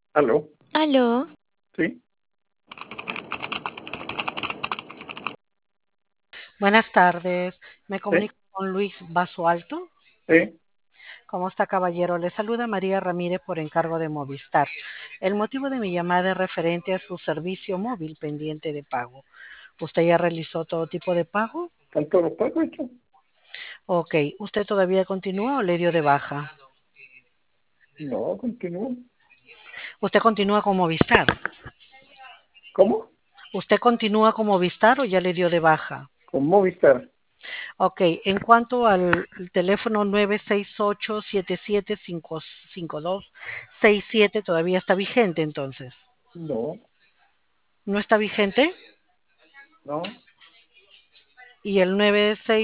Aló, Aló, sí, Buenas tardes, me sí, comunico con Luis Basualto. sí. ¿Cómo está, caballero? Le saluda María Ramírez por encargo de Movistar. El motivo de mi llamada es referente a su servicio móvil pendiente de pago. ¿Usted ya realizó todo tipo de pago? ¿Están todos los pagos hechos? Ok, ¿usted todavía continúa o le dio de baja? No, continúo. ¿Usted continúa con Movistar? ¿Cómo? ¿Usted continúa con Movistar o ya le dio de baja? Con Movistar. Ok, en cuanto al teléfono 968-775267, ¿todavía está vigente entonces? No, ¿No está vigente? no. Y el 96